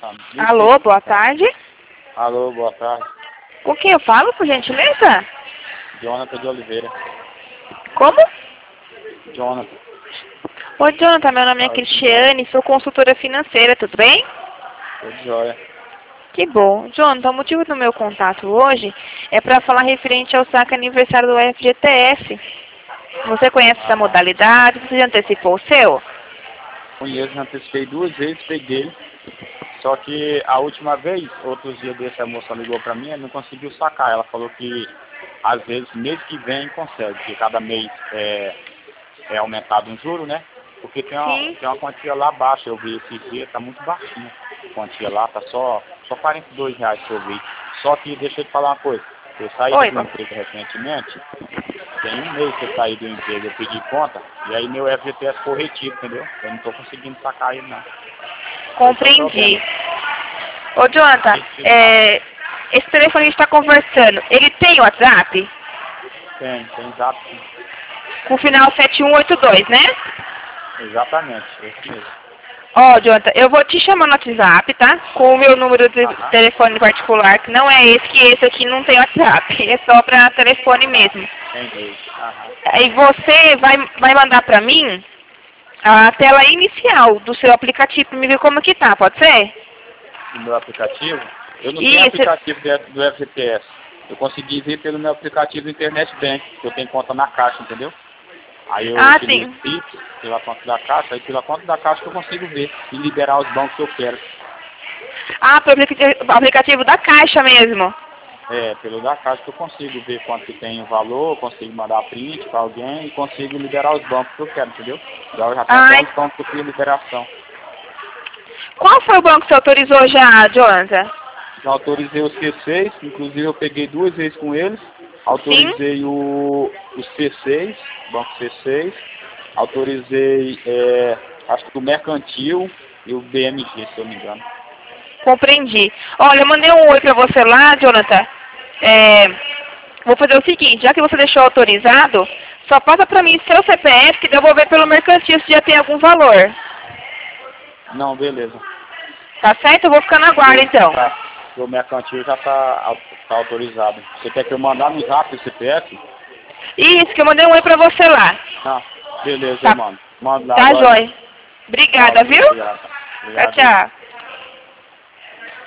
Alô, boa tarde. Alô, boa tarde. Com quem eu falo, por gentileza? Jonathan de Oliveira. Como? Jonathan. Oi, Jonathan, meu nome é Cristiane, sou consultora financeira, tudo bem? Tudo jóia. Que bom. Jonathan, o motivo do meu contato hoje é para falar referente ao saque aniversário do FGTS. Você conhece essa modalidade? Você já antecipou o seu? Conheço, antecipei 2 vezes, peguei. Só que a última vez, outros dias desse, a moça ligou pra mim e não conseguiu sacar. Ela falou que às vezes mês que vem consegue, porque cada mês é aumentado um juro, né? Porque tem uma quantia lá baixa, eu vi esse dia, tá muito baixinha. A quantia lá tá só R$ 42 que eu vi. Só que deixa eu te falar uma coisa, eu saí do emprego recentemente, tem um mês que eu saí do emprego, eu pedi conta, e aí meu FGTS foi retido, entendeu? Eu não tô conseguindo sacar ele não. Compreendi. Ô, Jonathan, esse telefone que a gente está conversando, ele tem WhatsApp? Tem zap. Com o final 7182, né? Exatamente, esse mesmo. Ó, Jonathan, eu vou te chamar no WhatsApp, tá? Com o meu número de telefone particular, que não é esse, que esse aqui não tem WhatsApp. É só para telefone mesmo. Entendi. Aí você vai mandar para mim a tela inicial do seu aplicativo para me ver como que tá, pode ser? Do meu aplicativo? Eu não tenho aplicativo do FGTS. Eu consegui ver pelo meu aplicativo do Internet Bank, que eu tenho conta na Caixa, entendeu? Aí eu utilizo o Pix pela conta da Caixa, aí pela conta da Caixa que eu consigo ver e liberar os bancos que eu quero. Ah, pelo aplicativo da Caixa mesmo? É, pelo da Caixa que eu consigo ver quanto que tem o valor, consigo mandar print para alguém e consigo liberar os bancos que eu quero, entendeu? Eu já tenho até os bancos que eu fiz liberação. Qual foi o banco que você autorizou já, Jonathan? Já autorizei os C6, inclusive eu peguei 2 vezes com eles. Autorizei o C6, Banco C6. Autorizei, acho que o Mercantil e o BMG, se eu não me engano. Compreendi. Olha, eu mandei um oi pra você lá, Jonathan. Vou fazer o seguinte, já que você deixou autorizado, só passa pra mim seu CPF, que eu vou ver pelo Mercantil se já tem algum valor. Não, beleza. Tá certo? Eu vou ficar na guarda, então. Tá. O Mercantil já tá autorizado. Você quer que eu mandar no zap o CPF? Isso, que eu mandei um oi pra você lá. Ah, beleza, eu mando. Mando lá tá agora. jóia. Obrigada, viu? Obrigado. Tchau, tchau.